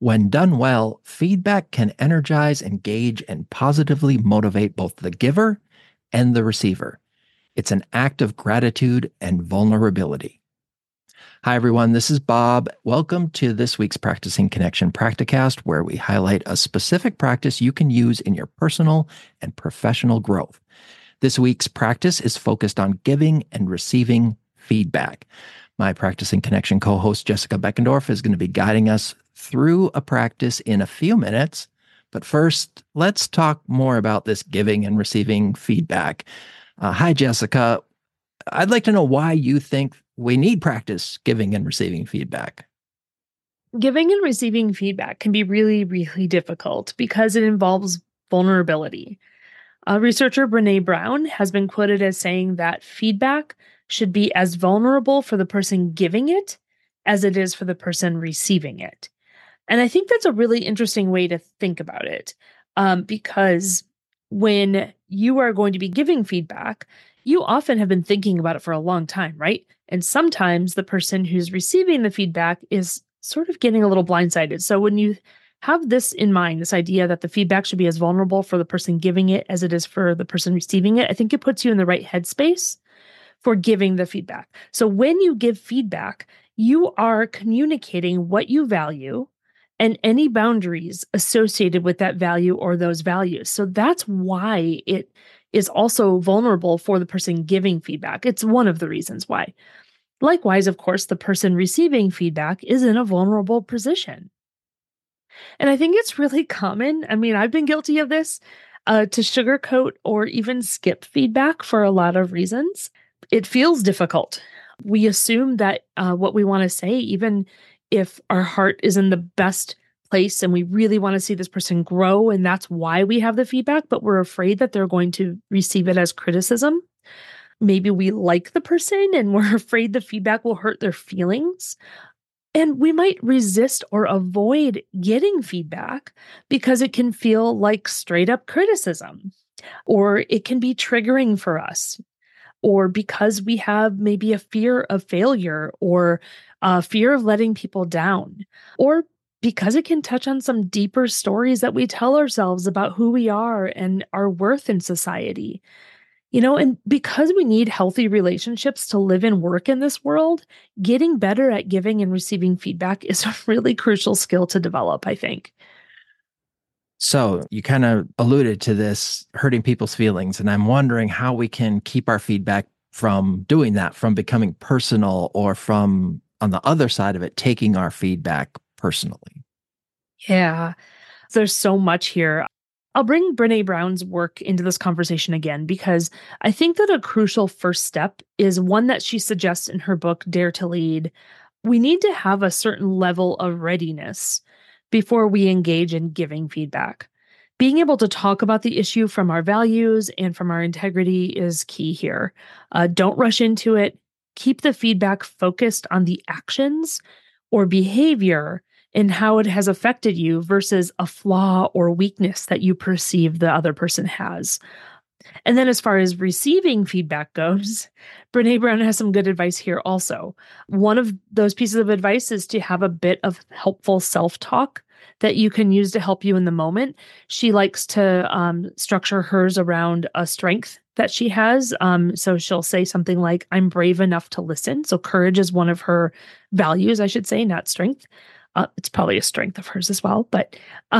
When done well, feedback can energize, engage, and positively motivate both the giver and the receiver. It's an act of gratitude and vulnerability. Hi, everyone. This is Bob. Welcome to this week's Practicing Connection Practicast, where we highlight a specific practice you can use in your personal and professional growth. This week's practice is focused on giving and receiving feedback. My Practicing Connection co-host, Jessica Beckendorf, is going to be guiding us through a practice in a few minutes. But first, let's talk more about this giving and receiving feedback. Hi, Jessica. I'd like to know why you think we need practice giving and receiving feedback. Giving and receiving feedback can be really, really difficult because it involves vulnerability. Researcher Brené Brown has been quoted as saying that feedback should be as vulnerable for the person giving it as it is for the person receiving it. And I think that's a really interesting way to think about it, because when you are going to be giving feedback, you often have been thinking about it for a long time, right? And sometimes the person who's receiving the feedback is sort of getting a little blindsided. So when you have this in mind, this idea that the feedback should be as vulnerable for the person giving it as it is for the person receiving it, I think it puts you in the right headspace for giving the feedback. So when you give feedback, you are communicating what you value and any boundaries associated with that value or those values. So that's why it is also vulnerable for the person giving feedback. It's one of the reasons why. Likewise, of course, the person receiving feedback is in a vulnerable position. And I think it's really common. I mean, I've been guilty of this, to sugarcoat or even skip feedback for a lot of reasons. It feels difficult. We assume that what we want to say, even if our heart is in the best place and we really want to see this person grow, and that's why we have the feedback, but we're afraid that they're going to receive it as criticism. Maybe we like the person and we're afraid the feedback will hurt their feelings. And we might resist or avoid getting feedback because it can feel like straight up criticism, or it can be triggering for us, or because we have maybe a fear of failure or a fear of letting people down, or because it can touch on some deeper stories that we tell ourselves about who we are and our worth in society. And because we need healthy relationships to live and work in this world, getting better at giving and receiving feedback is a really crucial skill to develop, I think. So you kind of alluded to this hurting people's feelings, and I'm wondering how we can keep our feedback from doing that, from becoming personal, or from, on the other side of it, taking our feedback personally. Yeah, there's so much here. I'll bring Brené Brown's work into this conversation again because I think that a crucial first step is one that she suggests in her book, Dare to Lead. We need to have a certain level of readiness before we engage in giving feedback. Being able to talk about the issue from our values and from our integrity is key here. Don't rush into it. Keep the feedback focused on the actions or behavior and how it has affected you versus a flaw or weakness that you perceive the other person has. And then as far as receiving feedback goes, Brené Brown has some good advice here also. One of those pieces of advice is to have a bit of helpful self-talk that you can use to help you in the moment. She likes to structure hers around a strength that she has. So she'll say something like, I'm brave enough to listen. So courage is one of her values, I should say, not strength. It's probably a strength of hers as well, but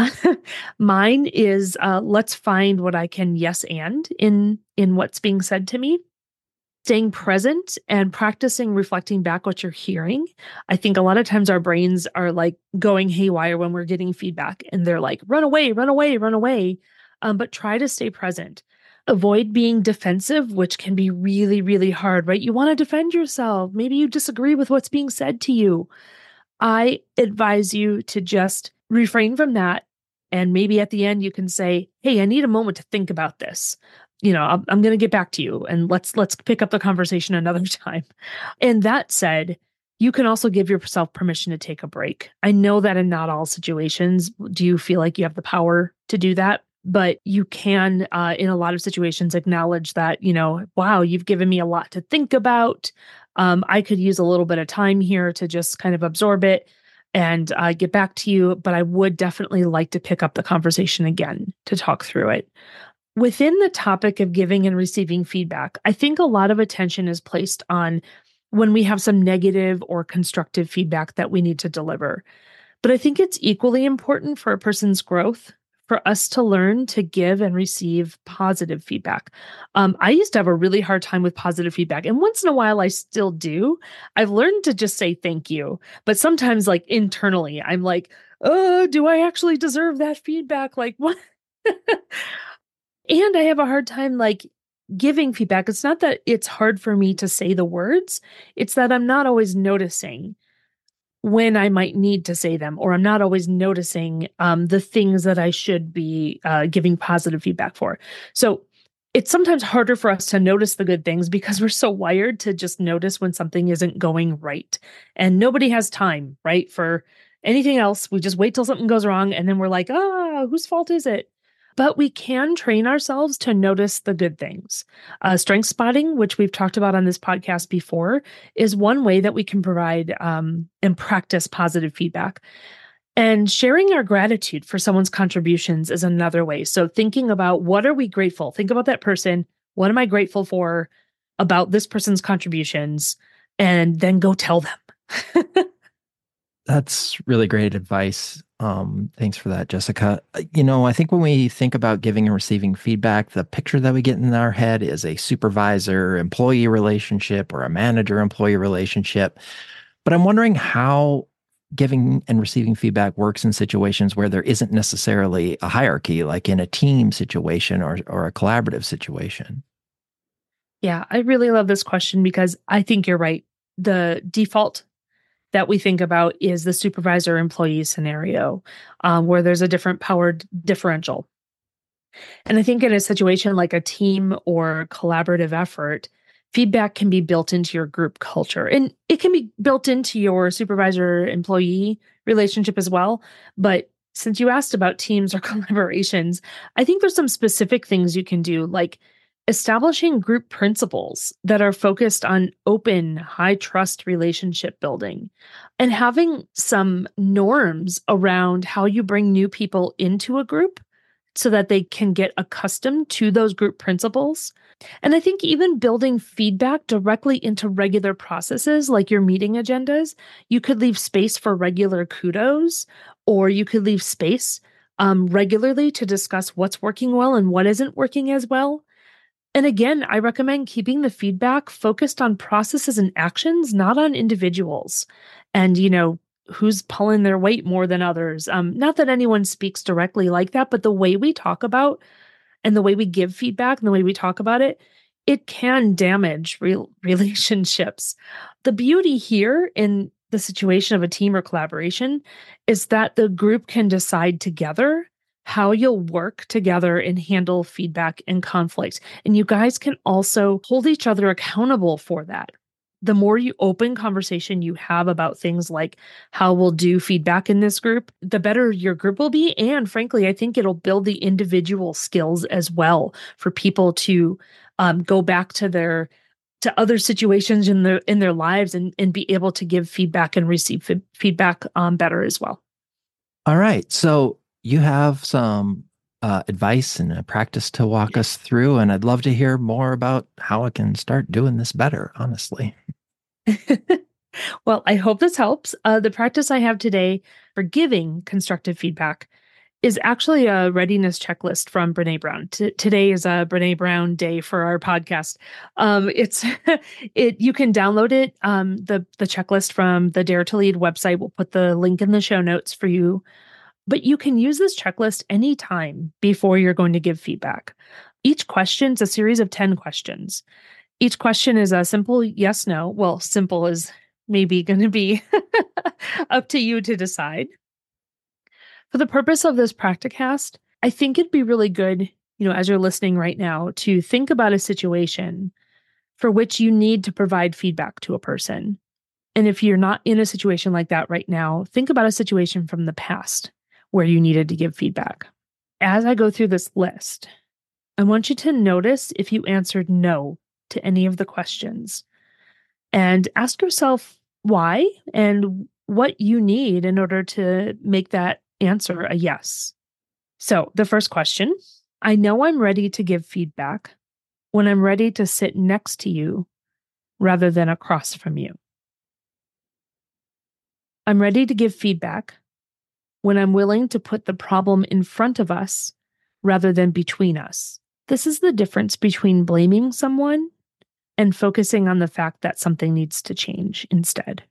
mine is let's find what I can yes and in what's being said to me. Staying present and practicing reflecting back what you're hearing. I think a lot of times our brains are like going haywire when we're getting feedback and they're like, run away, run away, run away. But try to stay present. Avoid being defensive, which can be really, really hard, right? You want to defend yourself. Maybe you disagree with what's being said to you. I advise you to just refrain from that. And maybe at the end you can say, hey, I need a moment to think about this. I'm going to get back to you and let's pick up the conversation another time. And that said, you can also give yourself permission to take a break. I know that in not all situations do you feel like you have the power to do that, but you can, in a lot of situations, acknowledge that, wow, you've given me a lot to think about. I could use a little bit of time here to just kind of absorb it. and get back to you, but I would definitely like to pick up the conversation again to talk through it. Within the topic of giving and receiving feedback, I think a lot of attention is placed on when we have some negative or constructive feedback that we need to deliver. But I think it's equally important for a person's growth for us to learn to give and receive positive feedback. I used to have a really hard time with positive feedback, and once in a while I still do. I've learned to just say thank you, but sometimes, like internally, I'm like, oh, do I actually deserve that feedback? Like, what? And I have a hard time like giving feedback. It's not that it's hard for me to say the words, it's that I'm not always noticing when I might need to say them, or I'm not always noticing the things that I should be giving positive feedback for. So it's sometimes harder for us to notice the good things because we're so wired to just notice when something isn't going right. And nobody has time, right, for anything else. We just wait till something goes wrong and then we're like, whose fault is it? But we can train ourselves to notice the good things. Strength spotting, which we've talked about on this podcast before, is one way that we can provide and practice positive feedback. And sharing our gratitude for someone's contributions is another way. So thinking about what are we grateful? Think about that person. What am I grateful for about this person's contributions? And then go tell them. That's really great advice. Thanks for that, Jessica. I think when we think about giving and receiving feedback, the picture that we get in our head is a supervisor-employee relationship or a manager-employee relationship. But I'm wondering how giving and receiving feedback works in situations where there isn't necessarily a hierarchy, like in a team situation or a collaborative situation. Yeah, I really love this question because I think you're right. The default that we think about is the supervisor employee scenario, where there's a different power differential. And I think in a situation like a team or collaborative effort, feedback can be built into your group culture, and it can be built into your supervisor employee relationship as well. But since you asked about teams or collaborations, I think there's some specific things you can do, like establishing group principles that are focused on open, high trust relationship building, and having some norms around how you bring new people into a group so that they can get accustomed to those group principles. And I think even building feedback directly into regular processes like your meeting agendas, you could leave space for regular kudos, or you could leave space regularly to discuss what's working well and what isn't working as well. And again, I recommend keeping the feedback focused on processes and actions, not on individuals. And, who's pulling their weight more than others. Not that anyone speaks directly like that, but the way we talk about and the way we give feedback and the way we talk about it, it can damage relationships. The beauty here in the situation of a team or collaboration is that the group can decide together how you'll work together and handle feedback and conflict. And you guys can also hold each other accountable for that. The more you open conversation you have about things like how we'll do feedback in this group, the better your group will be. And frankly, I think it'll build the individual skills as well for people to go back to other situations in their lives and be able to give feedback and receive feedback better as well. All right. So you have some advice and a practice to walk us through, and I'd love to hear more about how I can start doing this better, honestly. Well, I hope this helps. The practice I have today for giving constructive feedback is actually a readiness checklist from Brene Brown. Today is a Brene Brown day for our podcast. It's you can download it, the checklist from the Dare to Lead website. We'll put the link in the show notes for you. But you can use this checklist anytime before you're going to give feedback. Each question is a series of 10 questions. Each question is a simple yes, no. Well, simple is maybe going to be up to you to decide. For the purpose of this Practicast, I think it'd be really good, as you're listening right now, to think about a situation for which you need to provide feedback to a person. And if you're not in a situation like that right now, think about a situation from the past where you needed to give feedback. As I go through this list, I want you to notice if you answered no to any of the questions and ask yourself why and what you need in order to make that answer a yes. So the first question, I know I'm ready to give feedback when I'm ready to sit next to you rather than across from you. I'm ready to give feedback when I'm willing to put the problem in front of us rather than between us. This is the difference between blaming someone and focusing on the fact that something needs to change instead.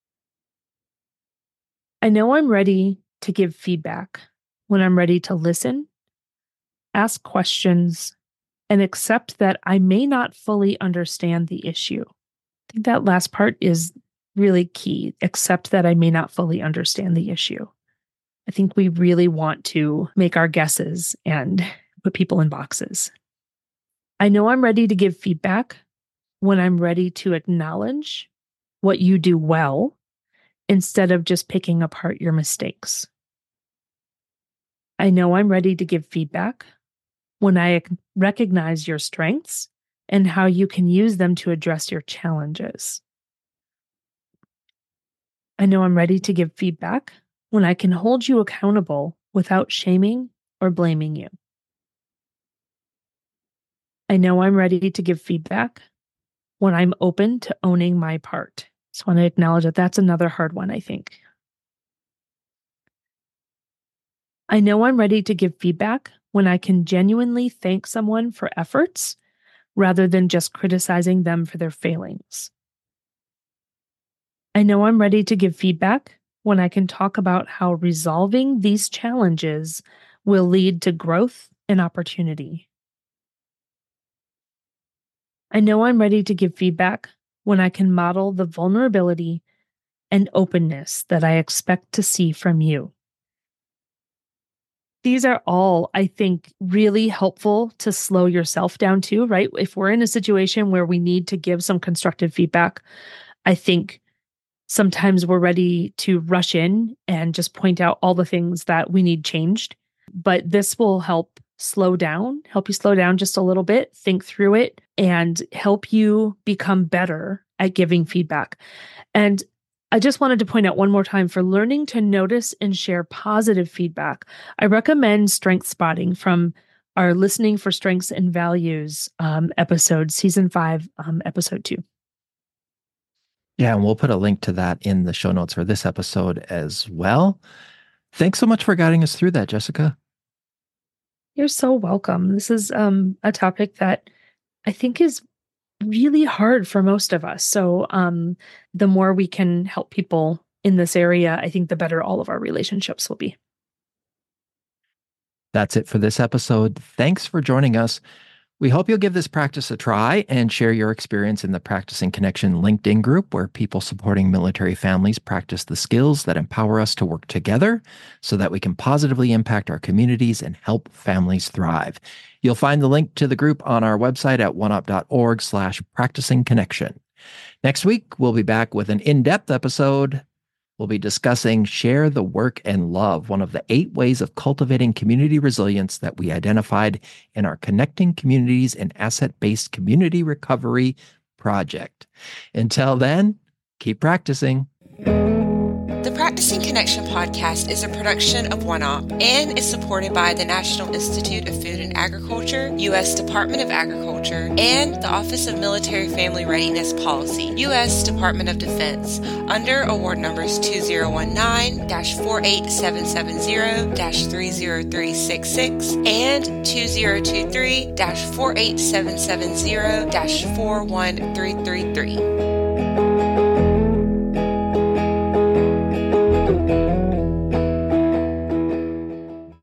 I know I'm ready to give feedback when I'm ready to listen, ask questions, and accept that I may not fully understand the issue. I think that last part is really key. Accept that I may not fully understand the issue. I think we really want to make our guesses and put people in boxes. I know I'm ready to give feedback when I'm ready to acknowledge what you do well instead of just picking apart your mistakes. I know I'm ready to give feedback when I recognize your strengths and how you can use them to address your challenges. I know I'm ready to give feedback when I can hold you accountable without shaming or blaming you. I know I'm ready to give feedback when I'm open to owning my part. Just want to acknowledge that that's another hard one, I think. I know I'm ready to give feedback when I can genuinely thank someone for efforts rather than just criticizing them for their failings. I know I'm ready to give feedback when I can talk about how resolving these challenges will lead to growth and opportunity. I know I'm ready to give feedback when I can model the vulnerability and openness that I expect to see from you. These are all, I think, really helpful to slow yourself down too, right? If we're in a situation where we need to give some constructive feedback, I think sometimes we're ready to rush in and just point out all the things that we need changed. But this will help you slow down just a little bit, think through it, and help you become better at giving feedback. And I just wanted to point out one more time, for learning to notice and share positive feedback, I recommend Strength Spotting from our Listening for Strengths and Values episode, season 5, episode 2. Yeah, and we'll put a link to that in the show notes for this episode as well. Thanks so much for guiding us through that, Jessica. You're so welcome. This is a topic that I think is really hard for most of us. So the more we can help people in this area, I think the better all of our relationships will be. That's it for this episode. Thanks for joining us. We hope you'll give this practice a try and share your experience in the Practicing Connection LinkedIn group, where people supporting military families practice the skills that empower us to work together so that we can positively impact our communities and help families thrive. You'll find the link to the group on our website at oneup.org/practicingconnection. Next week, we'll be back with an in-depth episode. We'll be discussing Share the Work and Love, one of the 8 ways of cultivating community resilience that we identified in our Connecting Communities and Asset-Based Community Recovery project. Until then, keep practicing. The Practicing Connection podcast is a production of OneUp and is supported by the National Institute of Food and Agriculture, U.S. Department of Agriculture, and the Office of Military Family Readiness Policy, U.S. Department of Defense, under award numbers 2019-48770-30366 and 2023-48770-41333.